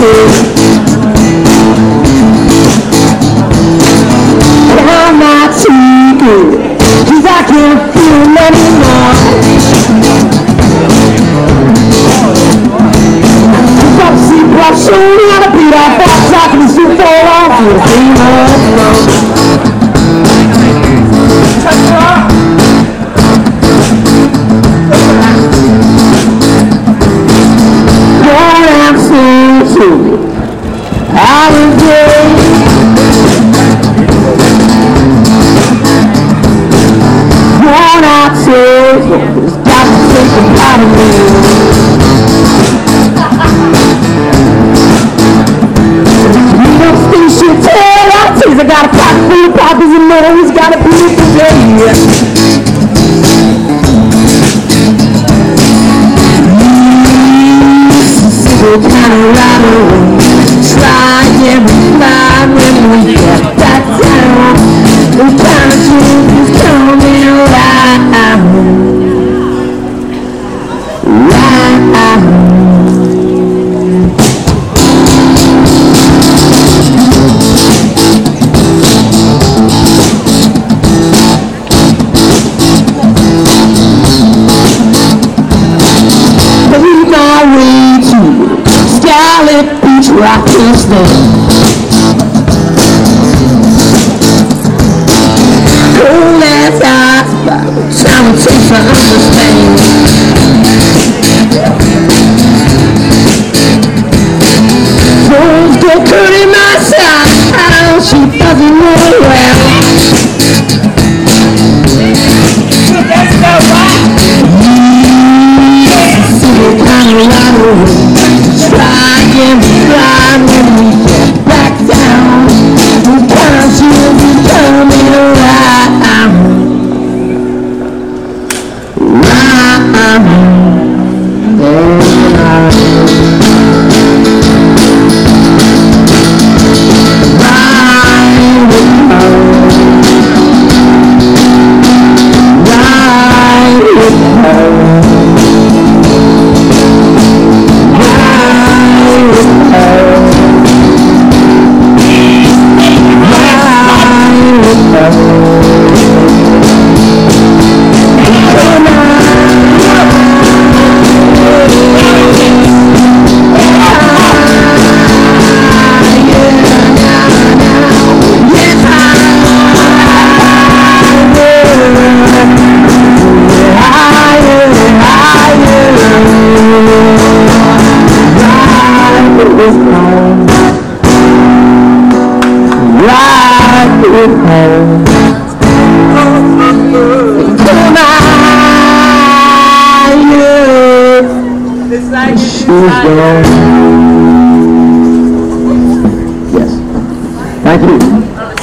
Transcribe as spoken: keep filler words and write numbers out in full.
I'm not too good, 'cause I can't feel anymore. Pussy, brush, show me how to beat off that talk and shoot for off with a finger. I was good. Worn out tears, it's got to take a part of me. You don't see shit, tear out tears. I got a pocket full of pockets and money's got to be today. Kind of right away. Try every time when we get back down. The kind of truth is coming right right. Believe my way to Scarlet Beach Rock is there. Cold as ice, by the time it takes to understand. Souls go curling my side, she doesn't know well. That's the right. See kind of right away. Try and fly when we get back down. The conscience is coming right, Yes. Thank you.